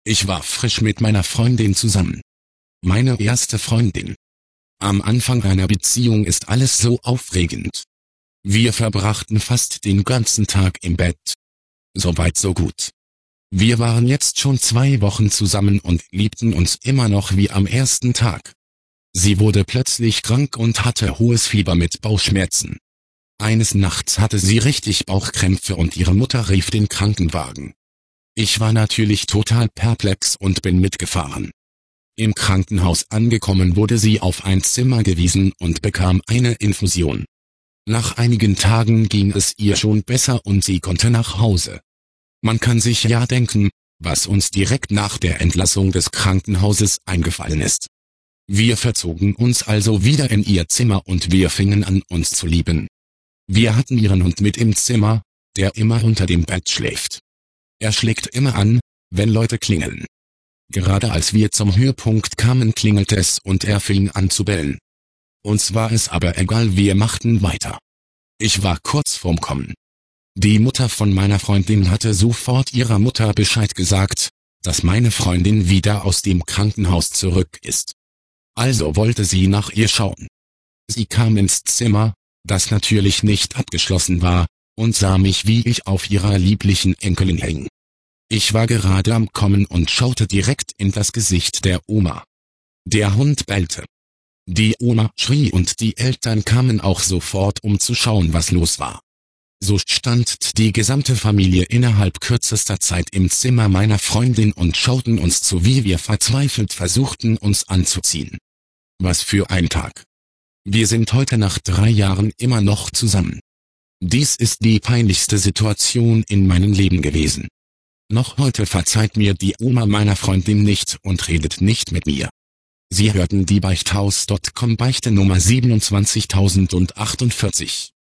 Ich war frisch mit meiner Freundin zusammen. Meine erste Freundin. Am Anfang einer Beziehung ist alles so aufregend. Wir verbrachten fast den ganzen Tag im Bett. Soweit so gut. Wir waren jetzt schon 2 Wochen zusammen und liebten uns immer noch wie am ersten Tag. Sie wurde plötzlich krank und hatte hohes Fieber mit Bauchschmerzen. Eines Nachts hatte sie richtig Bauchkrämpfe und ihre Mutter rief den Krankenwagen. Ich war natürlich total perplex und bin mitgefahren. Im Krankenhaus angekommen wurde sie auf ein Zimmer gewiesen und bekam eine Infusion. Nach einigen Tagen ging es ihr schon besser und sie konnte nach Hause. Man kann sich ja denken, was uns direkt nach der Entlassung des Krankenhauses eingefallen ist. Wir verzogen uns also wieder in ihr Zimmer und wir fingen an, uns zu lieben. Wir hatten ihren Hund mit im Zimmer, der immer unter dem Bett schläft. Er schlägt immer an, wenn Leute klingeln. Gerade als wir zum Höhepunkt kamen, klingelte es und er fing an zu bellen. Uns war es aber egal, wir machten weiter. Ich war kurz vorm Kommen. Die Mutter von meiner Freundin hatte sofort ihrer Mutter Bescheid gesagt, dass meine Freundin wieder aus dem Krankenhaus zurück ist. Also wollte sie nach ihr schauen. Sie kam ins Zimmer, das natürlich nicht abgeschlossen war, und sah mich, wie ich auf ihrer lieblichen Enkelin hing. Ich war gerade am Kommen und schaute direkt in das Gesicht der Oma. Der Hund bellte. Die Oma schrie und die Eltern kamen auch sofort, um zu schauen, was los war. So stand die gesamte Familie innerhalb kürzester Zeit im Zimmer meiner Freundin und schauten uns zu, wie wir verzweifelt versuchten, uns anzuziehen. Was für ein Tag. Wir sind heute nach 3 Jahren immer noch zusammen. Dies ist die peinlichste Situation in meinem Leben gewesen. Noch heute verzeiht mir die Oma meiner Freundin nicht und redet nicht mit mir. Sie hörten die Beichthaus.com Beichte Nummer 27048.